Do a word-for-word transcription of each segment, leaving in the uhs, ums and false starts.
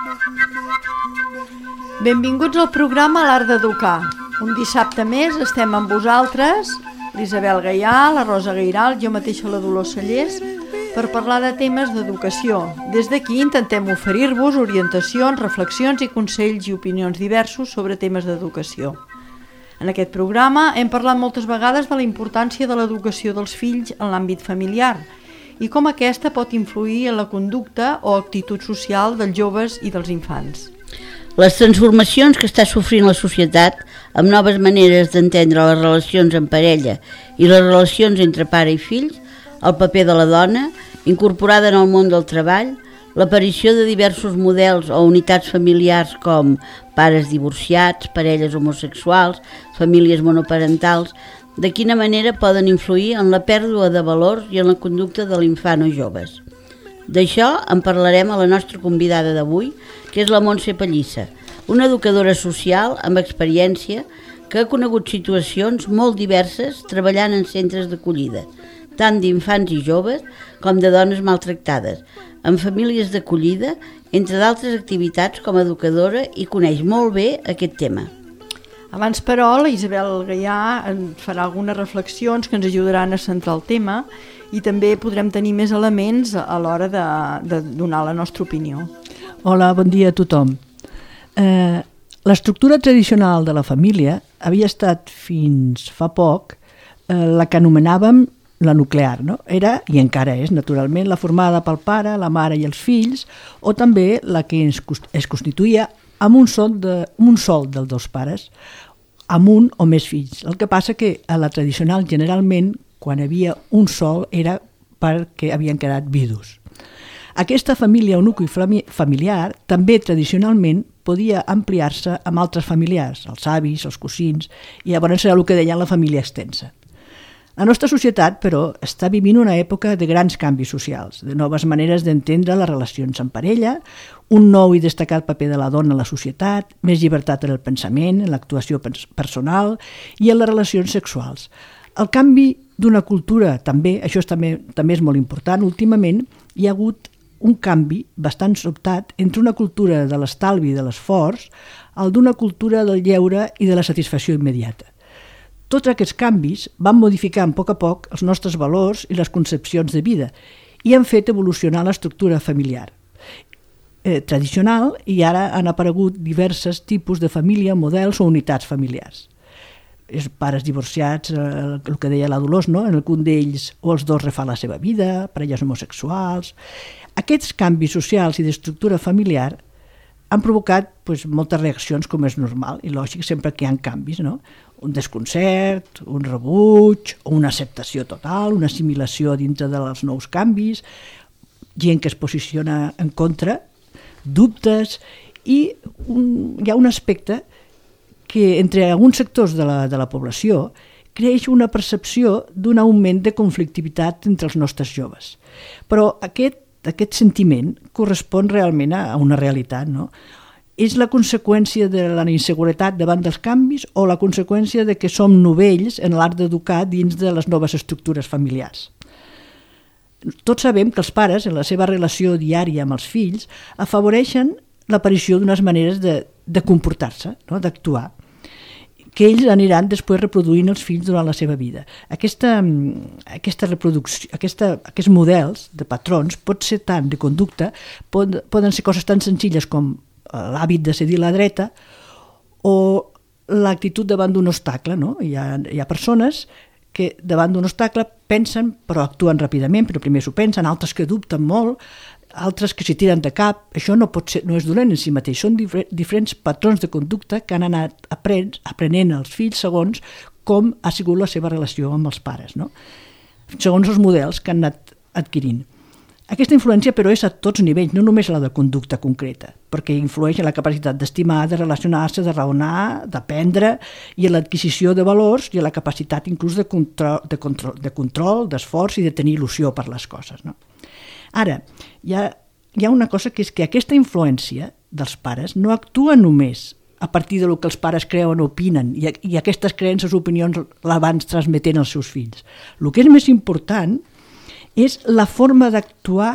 Benvinguts al programa L'Art d'Educar. Un dissabte més estem amb vosaltres, l'Isabel Gaià, la Rosa Gairal, jo mateixa la Dolors Cellers, per parlar de temes d'educació. Des d'aquí intentem oferir-vos orientacions, reflexions i consells i opinions diversos sobre temes d'educació. En aquest programa hem parlat moltes vegades de la importància de l'educació dels fills en l'àmbit familiar i com aquesta pot influir en la conducta o actitud social dels joves i dels infants. Les transformacions que està sofrint la societat amb noves maneres d'entendre les relacions en parella i les relacions entre pare i fills, el paper de la dona, incorporada en el món del treball, l'aparició de diversos models o unitats familiars com pares divorciats, parelles homosexuals, famílies monoparentals, de quina manera poden influir en la pèrdua de valors i en la conducta de l'infant o joves. D'això en parlarem a la nostra convidada d'avui, que és la Montse Pallissa, una educadora social amb experiència que ha conegut situacions molt diverses treballant en centres d'acollida, tant d'infants i joves com de dones maltractades, en famílies d'acollida, entre d'altres activitats com a educadora, i coneix molt bé aquest tema. Abans, però, la Isabel Gaià en farà algunes reflexions que ens ajudaran a centrar el tema i també podrem tenir més elements a l'hora de, de donar la nostra opinió. Hola, bon dia a tothom. Eh, l'estructura tradicional de la família havia estat fins fa poc eh, la que anomenàvem la nuclear, no? Era, i encara és, naturalment, la formada pel pare, la mare i els fills, o també la que es, es constituïa amb un sol, de, un sol dels dos pares, amb un o més fills. El que passa que a la tradicional, generalment, quan hi havia un sol, era perquè havien quedat vidus. Aquesta família o nucli familiar també tradicionalment podia ampliar-se amb altres familiars, els avis, els cosins, i llavors serà el que deien la família extensa. La nostra societat, però, està vivint una època de grans canvis socials, de noves maneres d'entendre les relacions en parella, un nou i destacat paper de la dona en la societat, més llibertat en el pensament, en l'actuació personal i en les relacions sexuals. El canvi d'una cultura, també, això és també, també és molt important, últimament hi ha hagut un canvi bastant sobtat entre una cultura de l'estalvi i de l'esforç al d'una cultura del lleure i de la satisfacció immediata. Tots aquests canvis van modificar a poc a poc els nostres valors i les concepcions de vida i han fet evolucionar l'estructura familiar eh, tradicional, i ara han aparegut diversos tipus de família, models o unitats familiars. Els pares divorciats, eh, el que deia la Dolors, no? En algun d'ells o els dos refan la seva vida, parelles homosexuals. Aquests canvis socials i d'estructura familiar han provocat pues, moltes reaccions, com és normal i lògic sempre que hi ha canvis, no? Un desconcert, un rebuig, una acceptació total, una assimilació dintre dels nous canvis, gent que es posiciona en contra, dubtes, i un, hi ha un aspecte que entre alguns sectors de la, de la població creix una percepció d'un augment de conflictivitat entre els nostres joves. Però aquest, aquest sentiment correspon realment a una realitat, no? És la conseqüència de la inseguretat davant dels canvis o la conseqüència de que som novells en l'art d'educar dins de les noves estructures familiars? Tots sabem que els pares, en la seva relació diària amb els fills, afavoreixen l'aparició d'unes maneres de, de comportar-se, no? D'actuar, que ells aniran després reproduint els fills durant la seva vida. Aquesta, aquesta reproducció, aquesta, aquests models de patrons pot ser tant de conducta, pot, poden ser coses tan senzilles com l'hàbit de cedir la dreta o l'actitud davant d'un obstacle, no? Hi ha, hi ha persones que davant d'un obstacle pensen però actuen ràpidament, però primer s'ho pensen, altres que dubten molt, altres que s'hi tiren de cap. Això no pot ser, no és dolent en si mateix, són difer- diferents patrons de conducta que han anat apren- aprenent els fills segons com ha sigut la seva relació amb els pares, no? Segons els models que han anat adquirint. Aquesta influència, però, és a tots nivells, no només a la de conducta concreta, perquè influeix en la capacitat d'estimar, de relacionar-se, de raonar, d'aprendre, i en l'adquisició de valors i en la capacitat inclús de control, de control, de control, d'esforç i de tenir il·lusió per les coses, no? Ara, hi ha, hi ha una cosa que és que aquesta influència dels pares no actua només a partir del que els pares creuen o opinen, i, i aquestes creences o opinions la van transmetent als seus fills. El que és més important és la forma d'actuar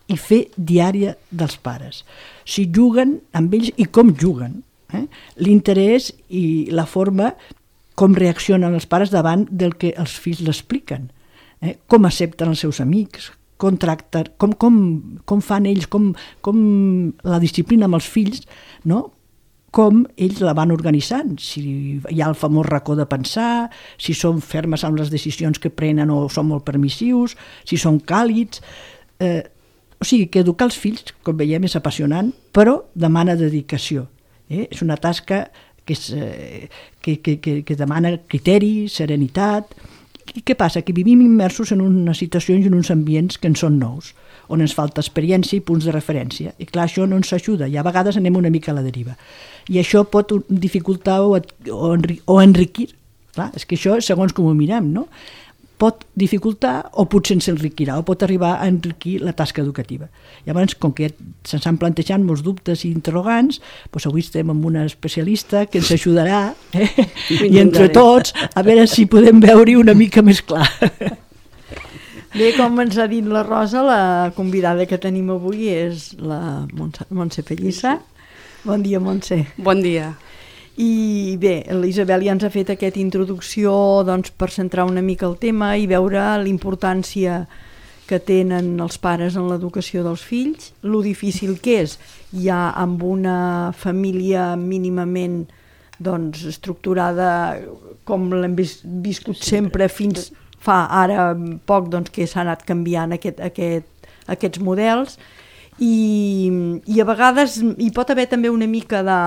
i fer diària dels pares. Si juguen amb ells i com juguen. Eh? L'interès i la forma com reaccionen els pares davant del que els fills l'expliquen. Eh? Com accepten els seus amics, com, tracten, com, com, com fan ells, com, com la disciplina amb els fills, no? Com ells la van organitzant, si hi ha el famós racó de pensar, si són fermes amb les decisions que prenen o són molt permissius, si són càlids. Eh, o sigui, que educar els fills, com veiem, és apassionant, però demana dedicació. Eh? És una tasca que, és, eh, que, que, que, que demana criteri, serenitat. I què passa? Que vivim immersos en unes situacions i en uns ambients que ens són nous, on ens falta experiència i punts de referència. I clar, això no ens ajuda, i a vegades anem una mica a la deriva. I això pot dificultar o, o, enri o enriquir. Clar, és que això, segons com ho mirem, no? Pot dificultar o potser ens enriquirà, o pot arribar a enriquir la tasca educativa. Llavors, com que se'ns han plantejat molts dubtes i interrogants, doncs avui estem amb una especialista que ens ajudarà, eh? I entre tots, a veure si podem veure-hi una mica més clar. Bé, com ens ha dit la Rosa, la convidada que tenim avui és la Montse, Montse Pellissa. Bon dia, Montse. Bon dia. I bé, l'Isabel ja ens ha fet aquesta introducció doncs, per centrar una mica el tema i veure l'importància que tenen els pares en l'educació dels fills, lo difícil que és ja amb una família mínimament doncs, estructurada com l'hem vis viscut sempre fins fa ara poc doncs, que s'ha anat canviant aquest, aquest, aquests models i, i a vegades hi pot haver també una mica de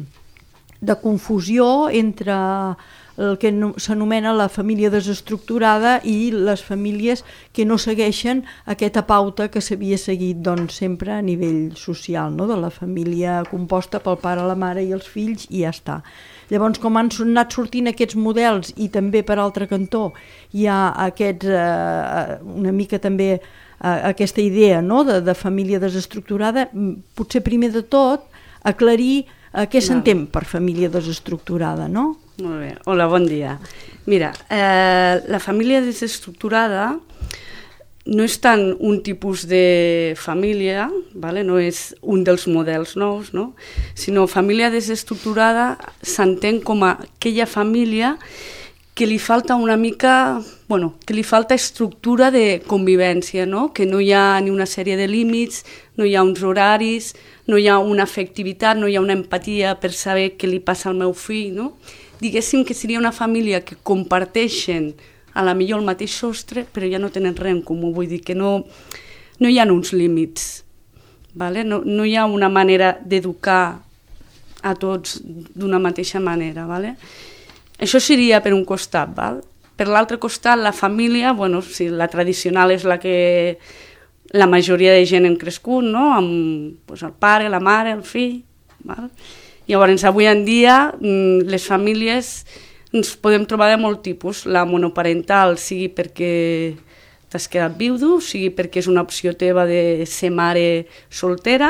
de confusió entre el que s'anomena la família desestructurada i les famílies que no segueixen aquesta pauta que s'havia seguit doncs, sempre a nivell social, no? De la família composta pel pare, la mare i els fills i ja està. Llavors, com han anat sortint aquests models i també per altre cantó hi ha aquests, eh, una mica també eh, aquesta idea, no? de, de família desestructurada, potser primer de tot aclarir Eh, què s'entén per família desestructurada, no? Molt bé. Hola, bon dia. Mira, eh, la família desestructurada no és tant un tipus de família, vale? No és un dels models nous, no? Sinó família desestructurada s'entén com a aquella família que li falta una mica, bueno, que li falta estructura de convivència, no? Que no hi ha ni una sèrie de límits, no hi ha uns horaris, no hi ha una afectivitat, no hi ha una empatia per saber què li passa al meu fill, no? Diguéssim que seria una família que comparteixen a la millor el mateix sostre, però ja no tenen res en comú, vull dir que no, no hi ha uns límits, vale? no, no hi ha una manera d'educar a tots d'una mateixa manera, vale? Això seria per un costat, val? Per l'altre costat, la família, bueno, sí, la tradicional és la que la majoria de gent hem crescut, no? Amb pues, el pare, la mare, el fill. Val? Llavors, avui en dia, les famílies ens podem trobar de molt tipus. La monoparental sigui perquè t'has quedat viudo, sigui perquè és una opció teva de ser mare soltera.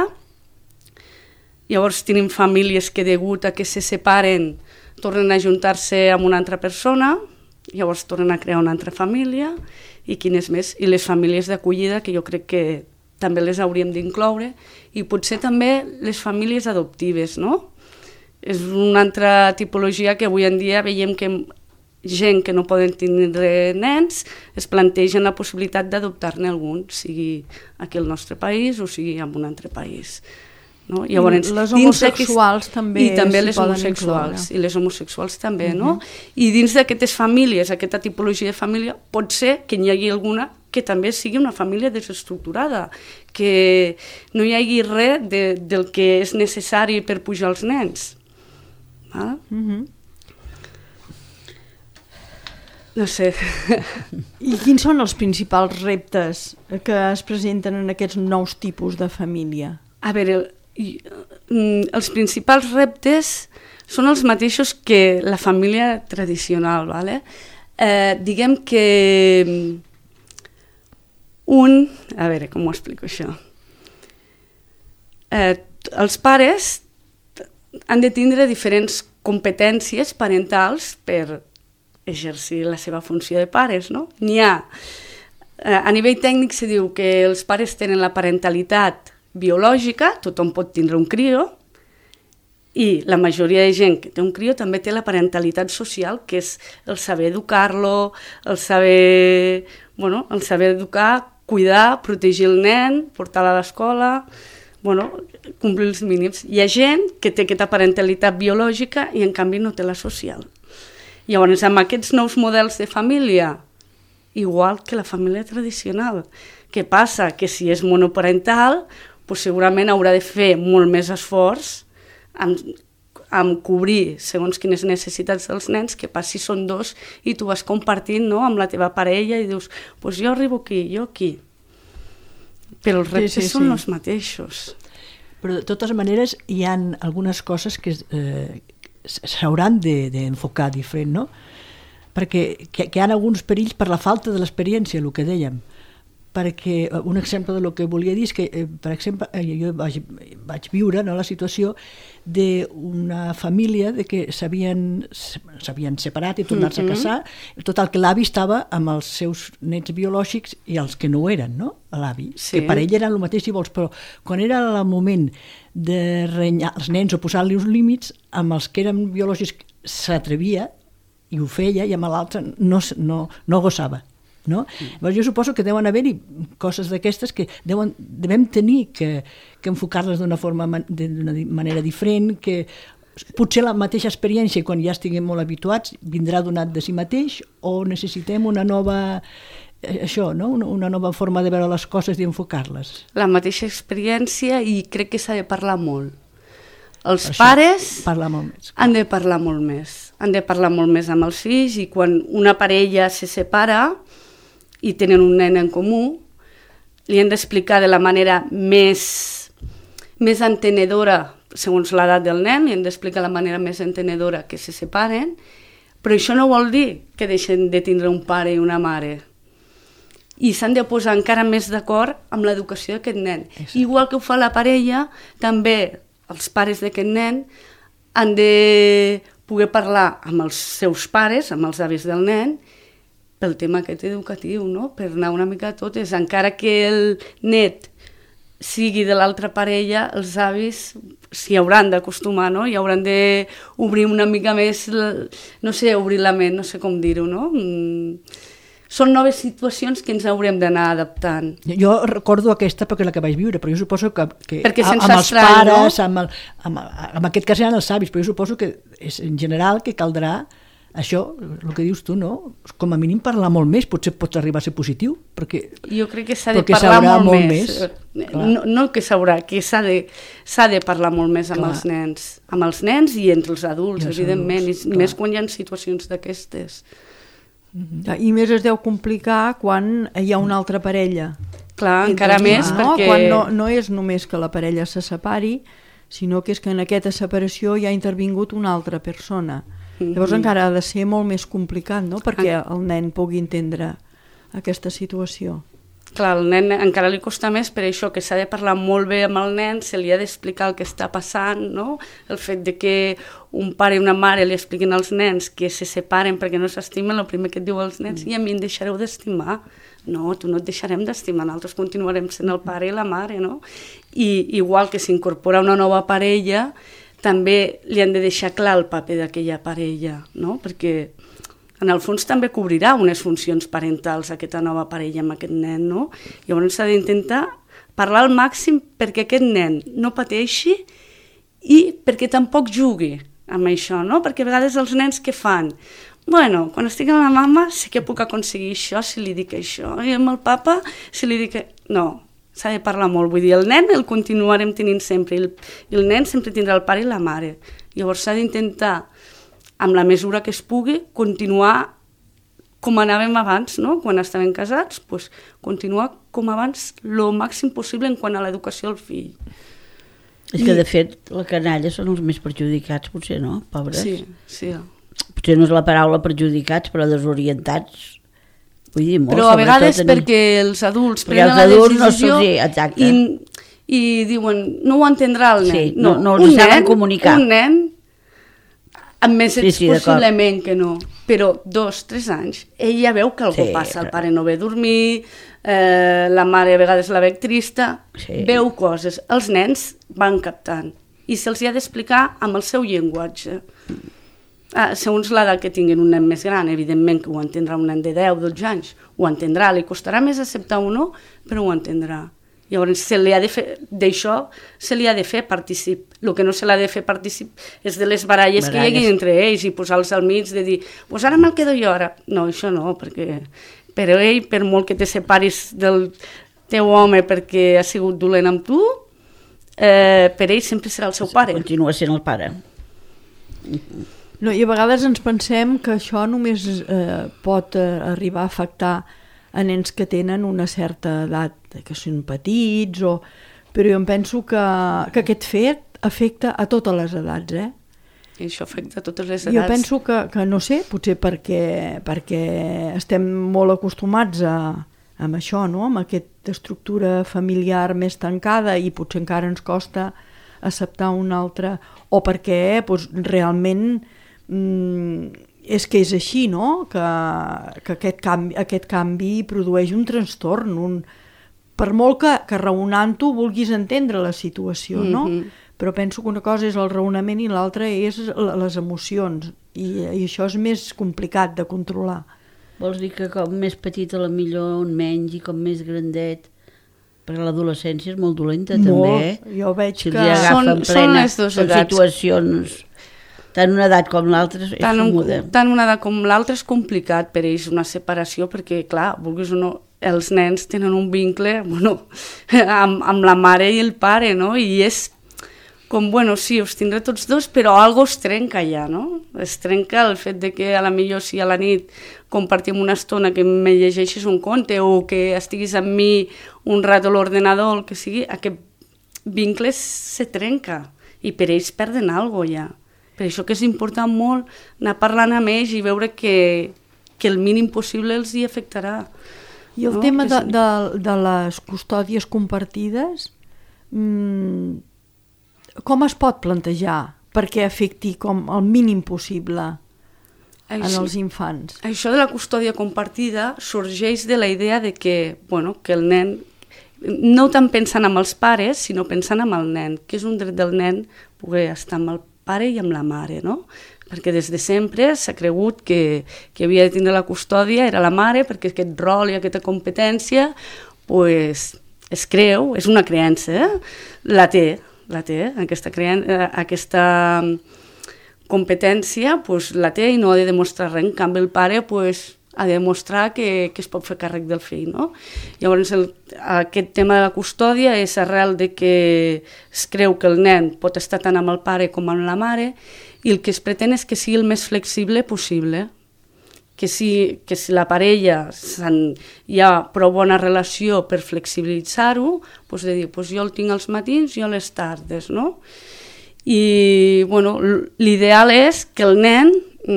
Llavors, tenim famílies que degut a que se separen tornen a juntar-se amb una altra persona, llavors tornen a crear una altra família, i quines més, i les famílies d'acollida, que jo crec que també les hauríem d'incloure, i potser també les famílies adoptives, no? És una altra tipologia que avui en dia veiem que gent que no poden tindre nens es plantegen la possibilitat d'adoptar-ne algun, sigui aquí al nostre país o sigui en un altre país. No? Llavors, les homosexuals també i també les homosexuals i les homosexuals també, uh-huh. no? I dins d'aquestes famílies, aquesta tipologia de família, pot ser que n'hi hagi alguna que també sigui una família desestructurada, que no hi hagi res de, del que és necessari per pujar els nens. Val? Uh-huh. No sé. I quins són els principals reptes que es presenten en aquests nous tipus de família? A veure, I, els principals reptes són els mateixos que la família tradicional, vale? Eh, diguem que un... A veure, com ho explico això? Eh, els pares han de tindre diferents competències parentals per exercir la seva funció de pares, no? N'hi ha a nivell tècnic se diu que els pares tenen la parentalitat biològica, tothom pot tindre un crio, i la majoria de gent que té un crio també té la parentalitat social, que és el saber educar-lo, el saber, bueno, el saber educar, cuidar, protegir el nen, portar-lo a l'escola, bueno, complir els mínims. Hi ha gent que té aquesta parentalitat biològica i en canvi no té la social. Llavors, amb aquests nous models de família, igual que la família tradicional, què passa? Que si és monoparental, doncs segurament haurà de fer molt més esforç amb, amb cobrir segons quines necessitats dels nens, que pas si són dos i tu vas compartint, no?, amb la teva parella i dius, doncs jo arribo aquí, jo aquí. Però els reptes sí, sí, són sí. els mateixos. Però de totes maneres hi ha algunes coses que eh, s'hauran d'enfocar de, diferent, no? Perquè que, que hi ha alguns perills per la falta de l'experiència, el que dèiem. Perquè un exemple del que volia dir és que, eh, per exemple, eh, jo vaig, vaig viure, no, la situació d'una família de que s'havien separat i tornar-se mm-hmm. a casar, total que l'avi estava amb els seus nets biològics i els que no ho eren, no? L'avi, sí. que per ell eren el mateix si vols, però quan era el moment de renyar els nens o posar-li uns límits, amb els que eren biològics s'atrevia i ho feia, i amb l'altre no, no, no gossava. No? Mm. Jo suposo que deuen haver-hi coses d'aquestes que deuen, devem tenir que, que enfocar-les d'una forma d'una manera diferent, que potser la mateixa experiència quan ja estiguem molt habituats vindrà donat de si mateix, o necessitem una nova això, no? una, una nova forma de veure les coses i enfocar-les. La mateixa experiència, i crec que s'ha de parlar molt. Els això, pares molt més, han de parlar molt més. Han de parlar molt més amb els fills, i quan una parella se separa i tenen un nen en comú, li han d'explicar de la manera més, més entenedora, segons l'edat del nen, li han d'explicar la manera més entenedora que se separen, però això no vol dir que deixen de tindre un pare i una mare. I s'han de posar encara més d'acord amb l'educació d'aquest nen. Exacte. Igual que ho fa la parella, també els pares d'aquest nen han de poder parlar amb els seus pares, amb els avis del nen, pel tema aquest educatiu, no? Per anar una mica a totes. Encara que el net sigui de l'altra parella, els avis s'hi hauran d'acostumar, no? I hauran d'obrir una mica més, no sé, obrir la ment, no sé com dir-ho, no? Són noves situacions que ens haurem d'anar adaptant. Jo recordo aquesta perquè és la que vaig viure, però jo suposo que, que amb els pares, no? amb, el, amb, amb aquest cas eren els avis, però jo suposo que és en general que caldrà això, el que dius tu, no? Com a mínim parlar molt més, potser pot arribar a ser positiu, perquè jo crec que s'ha de parlar molt, molt més. més. No, no que s'haurà, que s'ha de, s'ha de parlar molt més amb clar. els nens, amb els nens i entre els adults, I els evidentment, adults, i més quan hi ha situacions d'aquestes. Mm-hmm. I més es deu complicar quan hi ha una altra parella. Clar, encara més, no? perquè... Quan no, no és només que la parella se separi, sinó que és que en aquesta separació ja ha intervingut una altra persona. Llavors mm-hmm. encara ha de ser molt més complicat, no?, perquè el nen pugui entendre aquesta situació. Clar, al nen encara li costa més, per això que s'ha de parlar molt bé amb el nen, se li ha d'explicar el que està passant, no? El fet de que un pare i una mare li expliquin als nens que se separen perquè no s'estimen, el primer que et diu als nens, mm. i a mi em deixareu d'estimar. No, tu no et deixarem d'estimar, nosaltres continuarem sent el pare i la mare, no? I igual que s'incorpora una nova parella, també li han de deixar clar el paper d'aquella parella, no? Perquè en el fons també cobrirà unes funcions parentals aquesta nova parella amb aquest nen, no? Llavors s'ha d'intentar parlar al màxim perquè aquest nen no pateixi i perquè tampoc jugui amb això, no? Perquè a vegades els nens què fan? Bueno, quan estic amb la mama sí que puc aconseguir això si li dic això, i amb el papa si li dic... No, s'ha de parlar molt, vull dir, el nen el continuarem tenint sempre, i el, i el nen sempre tindrà el pare i la mare. Llavors s'ha d'intentar, amb la mesura que es pugui, continuar com anàvem abans, no? Quan estàvem casats, doncs, continuar com abans el màxim possible en quant a l'educació del fill. És que, de fet, la canalla són els més perjudicats, potser, no? Pobres. Sí, sí. Potser no és la paraula perjudicats, però desorientats. Vull dir, molt, però a vegades en... perquè els adults prenen la decisió no sí, i, i diuen no ho entendrà el nen. Sí, no, no, no els nen, saben comunicar. Un nen amb més Sí, sí, possiblement que no, però dos, tres anys, ell ja veu que algú Sí, passa, el però- pare no ve a dormir, eh, la mare a vegades la veu trista, Sí. veu coses, els nens van captant, i se'ls hi ha d'explicar amb el seu llenguatge. Ah, segons l'edat que tinguin un nen més gran, evidentment que ho entendrà un nen de deu, dotze anys, ho entendrà, li costarà més acceptar o no, però ho entendrà. Llavors, se li ha de fer, d'això se li ha de fer particip. El que no se l'ha de fer particip és de les baralles, baralles que hi hagi entre ells i posar-los al mig de dir, pues ara me'l quedo jo ara. No, això no, perquè per ell, per molt que te separis del teu home perquè ha sigut dolent amb tu, eh, per ell sempre serà el seu pare. Continua sent el pare. No, i a vegades ens pensem que això només eh, pot eh, arribar a afectar a nens que tenen una certa edat, que són petits, o... però jo em penso que, que aquest fet afecta a totes les edats, eh? I això afecta a totes les edats. Jo penso que, que no sé, potser perquè, perquè estem molt acostumats a, amb això, no? Amb aquesta estructura familiar més tancada i potser encara ens costa acceptar una altra, o perquè doncs, realment mm, és que és així, no? Que, que aquest, canvi, aquest canvi produeix un trastorn, un... per molt que, que raonant-ho vulguis entendre la situació, no? Mm-hmm. Però penso que una cosa és el raonament i l'altra és les emocions, i, i això és més complicat de controlar. Vols dir que com més petit a la millor on menys i com més grandet, perquè l'adolescència és molt dolenta Molt. també, eh? Jo veig si que... els agafa Són- en són plena, les dues són edats. situacions, tant una edat com l'altra és tant, un, comoda. tant una edat com l'altra és complicat per ells una separació perquè, clar, vulguis o no, els nens tenen un vincle bueno, amb, amb la mare i el pare, no? I és com, bueno, sí, us tindré tots dos, però algo es trenca ja, no? Es trenca el fet de que a la millor si a la nit compartim una estona que me llegeixis un conte o que estiguis amb mi un rato a l'ordenador, el que sigui, aquest vincle se trenca i per ells perden alguna cosa ja. Per això que és important molt anar parlant amb ells i veure que, que el mínim possible els hi afectarà. I el no? tema de, És- de, de les custòdies compartides, mmm, com es pot plantejar perquè afecti com el mínim possible en Això- els infants? Això de la custòdia compartida sorgeix de la idea de que, bueno, que el nen, no tant pensant amb els pares, sinó pensant amb el nen, que és un dret del nen poder estar amb el pare i amb la mare, no? Perquè des de sempre s'ha cregut que, que havia de tindre la custòdia, era la mare, perquè aquest rol i aquesta competència pues, es creu, és una creença, eh? la té, la té, aquesta, creen, eh, aquesta competència pues, la té i no ha de demostrar res. En canvi, el pare pues, ha de demostrar que, que es pot fer càrrec del fill. No? Llavors, el, aquest tema de la custòdia és arrel de que es creu que el nen pot estar tant amb el pare com amb la mare i el que es pretén és que sigui el més flexible possible. Que si, que si la parella hi ha prou bona relació per flexibilitzar-ho, doncs de dir, doncs jo el tinc als matins, jo a les tardes, no? I bueno, l'ideal és que el nen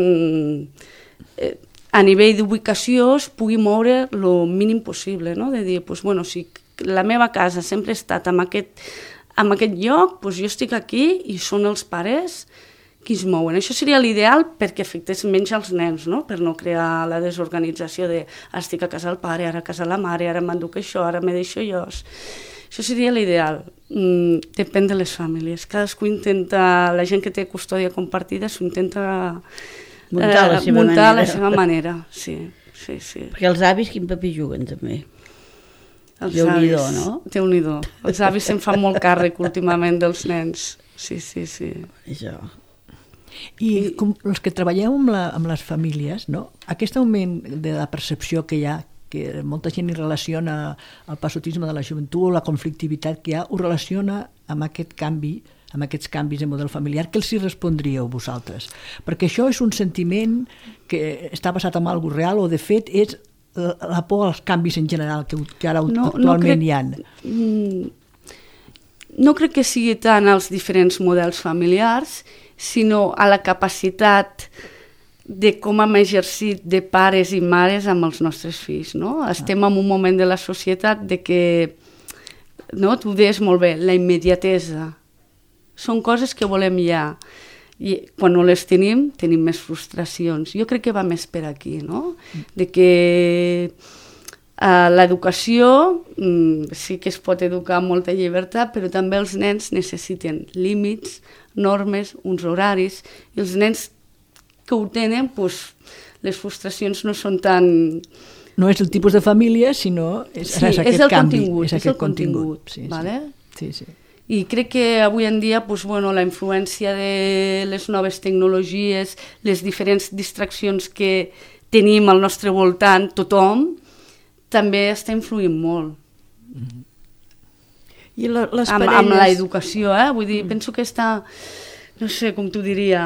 eh, a nivell d'ubicació es pugui moure el mínim possible, no? De dir, doncs, bueno, si la meva casa sempre ha estat en aquest, en aquest lloc, doncs jo estic aquí i són els pares qui es mouen. Això seria l'ideal perquè afectés menys als nens, no? Per no crear la desorganització de estic a casa del pare, ara a casa la mare, ara m'enduc això, ara me deixo jo. Això seria l'ideal. Mm, depèn de les famílies. Cadascú intenta, la gent que té custòdia compartida s'ho intenta Muntar la seva muntar manera. la seva manera. Sí, sí, sí. Perquè els avis quin paper juguen també? Els Déu-n'hi-do, avis, no? Déu-n'hi-do. Els avis se'n fan molt càrrec últimament dels nens. Sí, sí, sí. Això. I com els que treballeu amb, la, amb les famílies, no? Aquest augment de la percepció que hi ha, que molta gent hi relaciona el passotisme de la joventut o la conflictivitat que hi ha, ho relaciona amb aquest canvi, amb aquests canvis de model familiar, què els hi respondríeu vosaltres? Perquè això és un sentiment que està basat en alguna cosa real o de fet és la, la por als canvis en general que, que ara no, actualment no crec, hi ha. No crec que sigui tant als diferents models familiars, sinó a la capacitat de com hem exercit de pares i mares amb els nostres fills. No? Estem en un moment de la societat de que, no, tu deies molt bé, la immediatesa. Són coses que volem ja. i quan no les tenim, tenim més frustracions. Jo crec que va més per aquí, no? De que Uh, l'educació mm, sí que es pot educar amb molta llibertat, però també els nens necessiten límits, normes, uns horaris, i els nens que ho tenen, pues, les frustracions no són tan... No és el tipus de família, sinó és, sí, és aquest és el canvi. contingut, és, és el contingut, sí, vale? Sí, sí. I crec que avui en dia pues, bueno, la influència de les noves tecnologies, les diferents distraccions que tenim al nostre voltant, tothom, també està influint molt. Mm-hmm. I la, les amb, parelles... amb l'educació, eh? Vull dir, mm. penso que està, no sé com t'ho diria,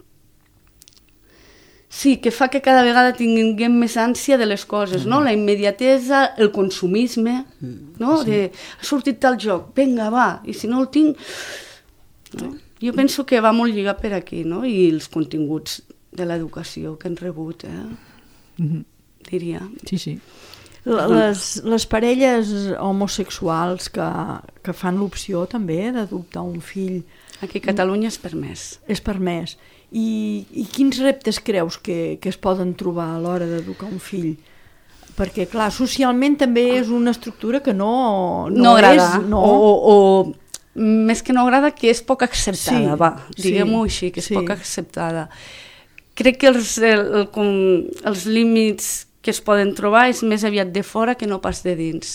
sí, que fa que cada vegada tinguem més ànsia de les coses, mm. no? La immediatesa, el consumisme, mm. no? Sí. De, ha sortit tal joc, vinga, va, i si no el tinc... No? Jo penso que va molt lligat per aquí, no? I els continguts de l'educació que han rebut, eh? Mm-hmm. Diria. Sí, sí. Les, les parelles homosexuals que, que fan l'opció també d'adoptar un fill... Aquí a Catalunya és permès. És permès. I, i quins reptes creus que, que es poden trobar a l'hora d'educar un fill? Perquè, clar, socialment també és una estructura que no, no, no agrada. És... No. O, o, o més que no agrada, que és poc acceptada, sí, va, diguem-ho sí, així, que és sí. poc acceptada. Crec que els, el, el, com, els límits que es poden trobar és més aviat de fora que no pas de dins.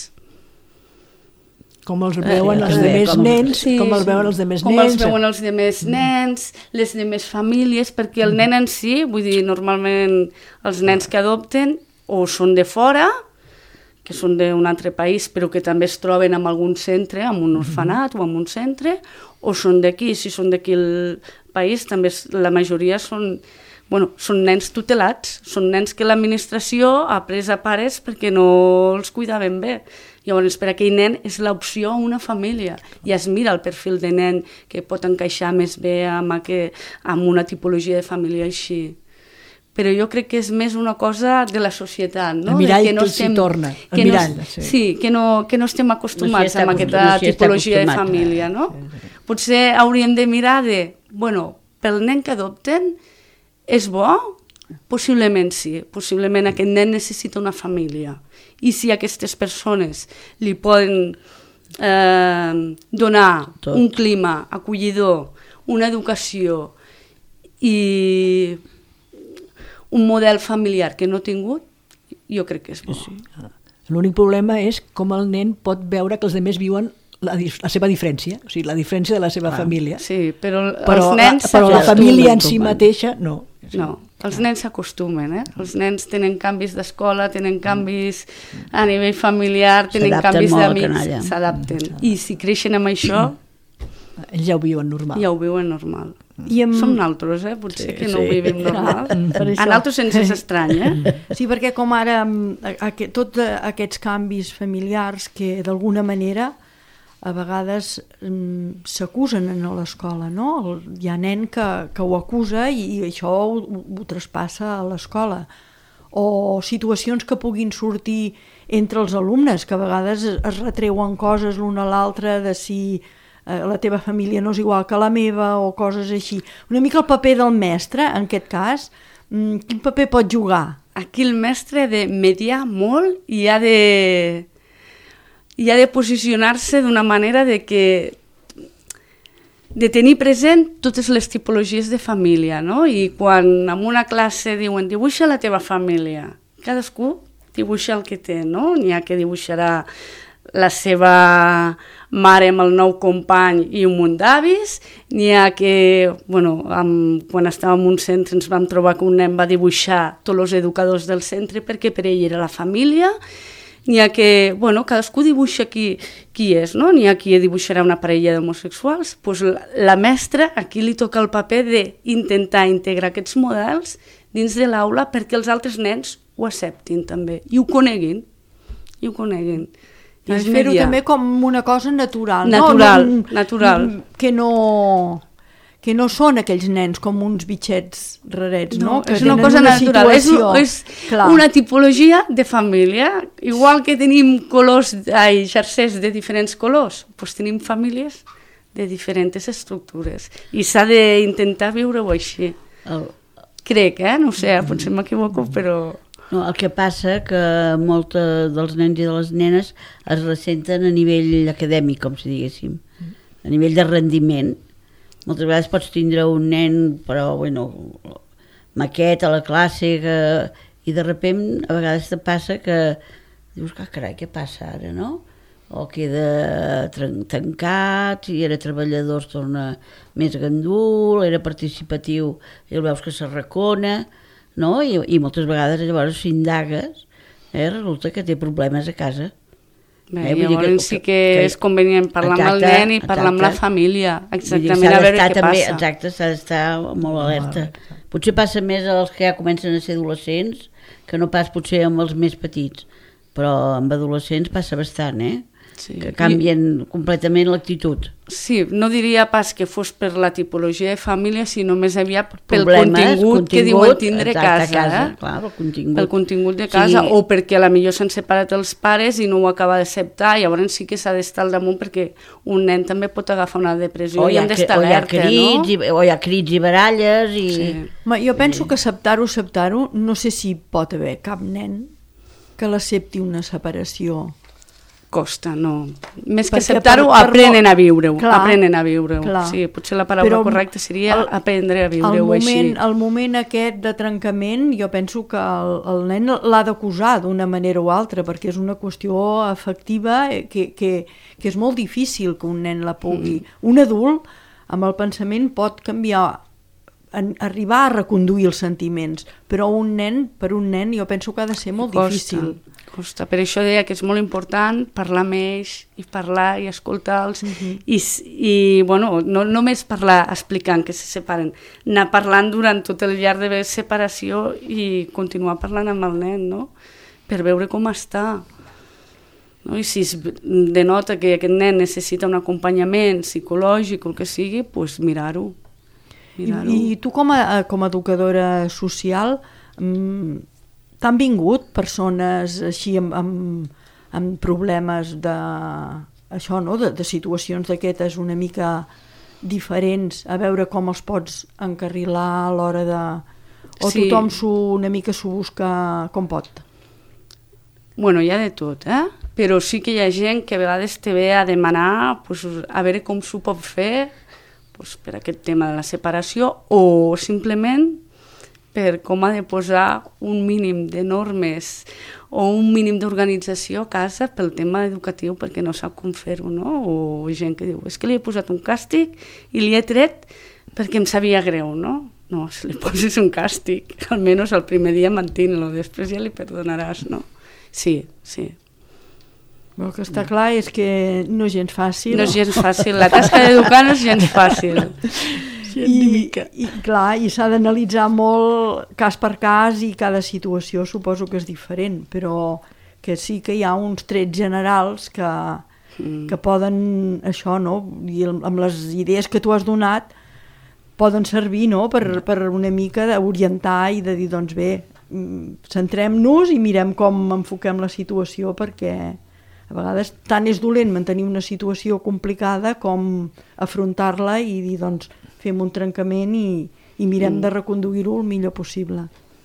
Com els veuen eh, els de més nens, sí, com els veuen els de més com nens. Com els veuen els de més nens, les de més famílies, perquè el nen en si, vull dir, normalment els nens que adopten o són de fora, que són d'un altre país, però que també es troben en algun centre, en un orfenat o en un centre, o són d'aquí, si són d'aquí el país, també la majoria són... Bueno, són nens tutelats, són nens que l'administració ha pres a pares perquè no els cuidaven bé. Llavors, per aquell nen és l'opció a una família i es mira el perfil de nen que pot encaixar més bé amb, aquest, amb una tipologia de família així. Però jo crec que és més una cosa de la societat, no? El mirall que no que estem, s'hi torna, el que mirall. No, sí, sí que, no, que no estem acostumats no si amb aquesta no si tipologia de família, no? Sí, sí. Potser hauríem de mirar de, bueno, pel nen que adopten, és bo? Possiblement sí. Possiblement aquest nen necessita una família. I si aquestes persones li poden eh, donar Tot. un clima acollidor, una educació i un model familiar que no ha tingut, jo crec que és bo. Sí. L'únic problema és com el nen pot veure que els altres viuen La, la seva diferència, o sigui, la diferència de la seva ah, família. Sí, però, però, els nens però la família en si mateixa, no. No, els nens s'acostumen, eh? Els nens tenen canvis d'escola, tenen canvis a nivell familiar, tenen canvis d'amics, s'adapten. I si creixen amb això... Ells ja ho viuen normal. Ja ho viuen normal. I amb... Som naltros, eh? Potser sí, que no sí. ho vivim normal. A naltros ens és estrany, eh? Sí, perquè com ara tots aquests canvis familiars que d'alguna manera a vegades mm, s'acusen a l'escola, no? Hi ha nen que, que ho acusa i, i això ho, ho traspassa a l'escola. O situacions que puguin sortir entre els alumnes, que a vegades es retreuen coses l'un a l'altre de si eh, la teva família no és igual que la meva o coses així. Una mica el paper del mestre, en aquest cas, mm, quin paper pot jugar? Aquí el mestre ha de mediar molt i ha de... i ha de posicionar-se d'una manera de que de tenir present totes les tipologies de família, no? I quan en una classe diuen dibuixa la teva família, cadascú dibuixa el que té, no? N'hi ha que dibuixarà la seva mare amb el nou company i un munt d'avis, n'hi ha que, bueno, amb, quan estàvem en un centre ens vam trobar que un nen va dibuixar tots els educadors del centre perquè per ell era la família. N'hi ha que, bueno, cadascú dibuixa qui, qui és, no? N'hi ha qui dibuixarà una parella d'homosexuals. Pues la, la mestra, aquí li toca el paper d'intentar integrar aquests models dins de l'aula perquè els altres nens ho acceptin també i ho coneguin. I ho coneguin. I fer-ho també com una cosa natural. Natural, no? natural. Que no... que no són aquells nens com uns bitxets rarets, no? no? Que és una cosa una natural, situació... és, és una tipologia de família. Igual que tenim colors, ai, jersers de diferents colors, doncs tenim famílies de diferents estructures. I s'ha d'intentar viure-ho així. El... Crec, eh? No ho sé, potser m'equivoco, però... No, el que passa que molts dels nens i de les nenes es ressenten a nivell acadèmic, com si diguéssim, a nivell de rendiment. Moltes vegades pots tindre un nen, però, bueno, maquet a la classe, que... i de sobte a vegades te passa que dius, ah, carai, què passa ara, no? O queda tancat, si era treballador es torna més gandul, era participatiu i el veus que s'arracona, no? I, i moltes vegades llavors si indagues eh, resulta que té problemes a casa. Bé, eh, llavors que, sí que, que és convenient parlar exacte, amb el nen i parlar exacte, amb la família, exactament, a veure què també, passa. Exacte, s'ha d'estar molt alerta. Potser passa més als que ja comencen a ser adolescents que no pas potser amb els més petits, però amb adolescents passa bastant, eh? Sí. Que canvien I... completament l'actitud. Sí, no diria pas que fos per la tipologia de família, sinó més aviat pel Problemes, contingut, contingut que diuen tindre exacte, casa. casa eh? Clar, el contingut. Pel contingut de casa, sí. O perquè a la millor s'han separat els pares i no ho acaba d'acceptar, i llavors sí que s'ha d'estar al damunt perquè un nen també pot agafar una depressió i hem d'estar alerta, crits, no? I, o hi ha crits i baralles. I... Sí. Ma, jo penso que acceptar-ho, acceptar-ho, no sé si pot haver cap nen que l'accepti una separació. Costa, no. Més que acceptar-ho, aprenen a viure-ho. Aprenen a viure-ho. Sí, potser la paraula Però correcta seria el, aprendre a viure-ho així. El moment aquest de trencament, jo penso que el, el nen l'ha d'acusar d'una manera o altra, perquè és una qüestió afectiva que, que, que és molt difícil que un nen la pugui. Mm. Un adult, amb el pensament, pot canviar, en, arribar a reconduir els sentiments, però un nen, per un nen, jo penso que ha de ser molt Costa. difícil. Costa. Per això deia que és molt important parlar amb ells i parlar i escoltar-los uh-huh. i, i bueno, no només parlar explicant que se separen, anar parlant durant tot el llarg de separació i continuar parlant amb el nen, no? Per veure com està. No? I si es denota que aquest nen necessita un acompanyament psicològic o el que sigui, doncs mirar-ho. mirar-ho. I, I tu com a, com a educadora social... Mmm, t'han vingut persones així amb, amb, amb problemes de, això, no? de, de situacions d'aquestes una mica diferents, a veure com els pots encarrilar a l'hora de... O sí. Tothom s'ho, una mica s'ho busca com pot? Bueno, hi ha de tot, eh? Però sí que hi ha gent que a vegades te ve a demanar pues, a veure com s'ho pot fer pues, per aquest tema de la separació o simplement per com ha de posar un mínim de normes o un mínim d'organització a casa pel tema educatiu perquè no sap com fer-ho, no? O gent que diu, és que li he posat un càstig i li he tret perquè em sabia greu, no? No, si li poses un càstig, almenys el primer dia mantén-lo, després ja li perdonaràs, no? Sí, sí. El que està clar és que no és gens fàcil. No és gens fàcil, la tasca d'educar no és gens fàcil. I, i clar, i s'ha d'analitzar molt cas per cas i cada situació suposo que és diferent, però que sí que hi ha uns trets generals que, mm. que poden això, no? I amb les idees que tu has donat poden servir, no? per, per una mica d'orientar i de dir, doncs bé, centrem-nos i mirem com enfoquem la situació, perquè a vegades tant és dolent mantenir una situació complicada com afrontar-la i dir, doncs, fem un trencament i, i mirem mm. de reconduir-ho el millor possible.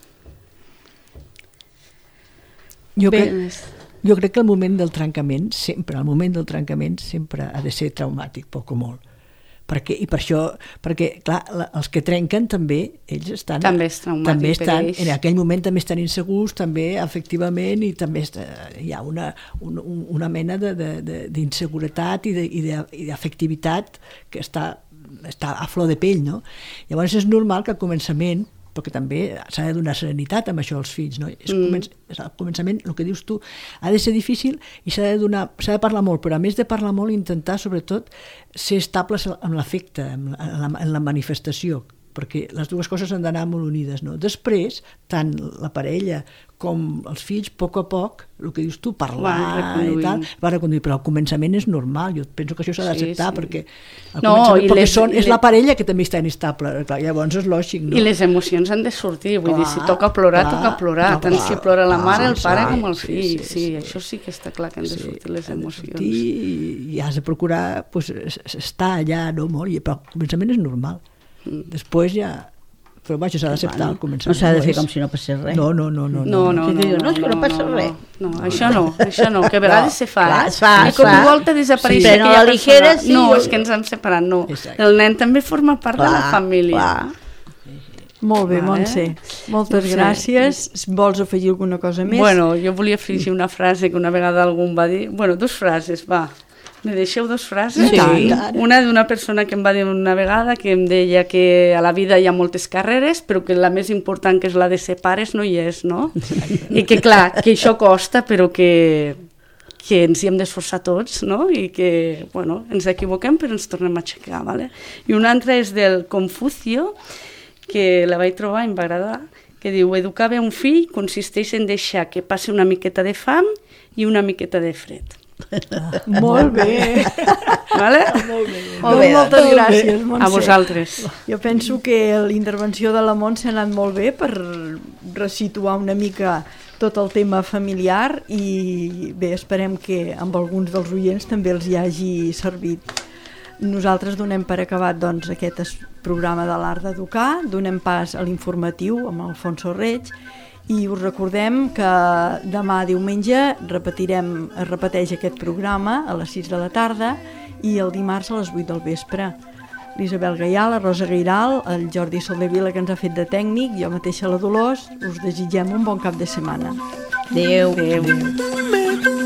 Jo, Bé, crec, jo crec que el moment del trencament, sempre, el moment del trencament sempre ha de ser traumàtic, poc o molt. Perquè, i per això, perquè, clar, la, els que trenquen també, ells estan... També és traumàtic també estan, per ells. En aquell moment també estan insegurs, també efectivament, i també està, hi ha una, un, una mena d'inseguretat i d'afectivitat que està està a flor de pell, no? Llavors és normal que al començament, perquè també s'ha de donar serenitat amb això als fills, no? És mm. al començament, el que dius tu, ha de ser difícil i s'ha de donar, s'ha de parlar molt, però a més de parlar molt, intentar sobretot ser estables en l'afecte, en la, en la manifestació, perquè les dues coses han d'anar molt unides, no? Després, tant la parella com els fills, a poc a poc, el que dius tu, parlar i tal, va reconduir, però al començament és normal, jo penso que això s'ha d'acceptar, sí, sí. perquè, al no, començament, perquè les, són, és les... la parella que també està inestable, clar, llavors és lògic, no? I les emocions han de sortir, vull clar, dir, si toca plorar, clar, toca plorar, no, tant clar, si plora la mare, el pare com el fill, sí, sí, sí, sí, això sí que està clar que han de sortir sí, les emocions. I, i has de procurar pues, estar allà, no molt, però al començament és normal, mm. després ja... però vaja, s'ha d'acceptar al començament. No s'ha de fer com si no passés res. No, no, no. No, no, no, no, no, no, no, no passa res. No, això no, això no, que a vegades se fa. Clar, es fa, I com a volta desapareix sí, aquella la ligera, persona. Sí, no, jo... és que ens han separat, no. Exacte. El nen també forma part clar, de la família. Clar. Molt bé, Montse. Moltes no sé. gràcies. Vols afegir alguna cosa més? Bueno, jo volia afegir una frase que una vegada algú em va dir. Bueno, dues frases, va. Me deixeu dues frases? Sí. Una d'una persona que em va dir una vegada que em deia que a la vida hi ha moltes carreres, però que la més important, que és la de ser pares, no hi és, no? I que, clar, que això costa, però que, que ens hi hem d'esforçar tots, no? I que, bueno, ens equivoquem, però ens tornem a aixecar, ¿vale? I una altra és del Confucio, que la vaig trobar i em va agradar, que diu: educar bé un fill consisteix en deixar que passi una miqueta de fam i una miqueta de fred. Ah, molt bé. Vale? Molt bé. Molt bé. Moltes gràcies, Montse. A vosaltres. Jo penso que la intervenció de la Montse ha anat molt bé per resituar una mica tot el tema familiar i bé, esperem que amb alguns dels oients també els hi hagi servit. Nosaltres donem per acabat doncs, aquest programa de l'Art d'Educar, donem pas a l'informatiu amb Alfonso Reig. I us recordem que demà diumenge repetirem, es repeteix aquest programa a les sis de la tarda i el dimarts a les vuit del vespre. L'Isabel Gaià, la Rosa Guiral, el Jordi Soldevila, que ens ha fet de tècnic, jo mateixa la Dolors, us desitgem un bon cap de setmana. Adéu. Adéu.